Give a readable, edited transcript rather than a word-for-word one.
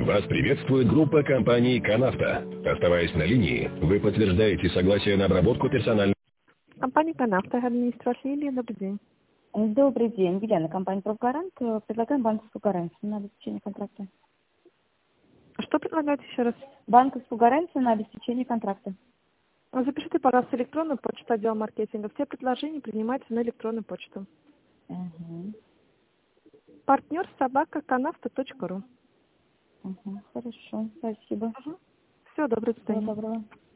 Вас приветствует группа компаний «Канавто». Оставаясь на линии, вы подтверждаете согласие на обработку персональной... Компания «Канавто», администратор Лилия, добрый день. Добрый день, Елена, компания «Профгарант». Предлагаем банковскую гарантию на обеспечение контракта. Что предлагаете еще раз? Банковскую гарантию на обеспечение контракта. Запишите, пожалуйста, электронную почту отдела маркетинга. Все предложения принимаются на электронную почту. Партнер@канавто.ру. Хорошо, спасибо. Всего доброго, до Всего свидания. доброго.